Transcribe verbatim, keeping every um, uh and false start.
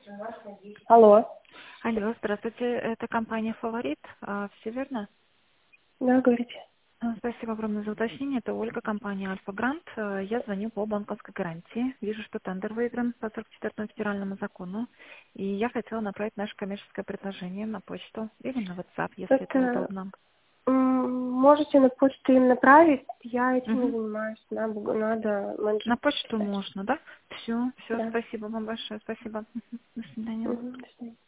Алло. Алло, здравствуйте, это компания «Фаворит», а, все верно? Да, говорите. А, Спасибо огромное за уточнение. Это Ольга, компания «Альфа Грант». А, Я звоню по банковской гарантии. Вижу, что тендер выигран по сорок четвёртому федеральному закону. И я хотела направить наше коммерческое предложение на почту или на WhatsApp, если это Это удобно. м, можете на почту им направить? Я этим не Мгм. занимаюсь. Надо, надо На менеджеру почту писать. можно, да? Все, все, Да. спасибо вам большое, спасибо. Мгм. До свидания. Мгм, до свидания.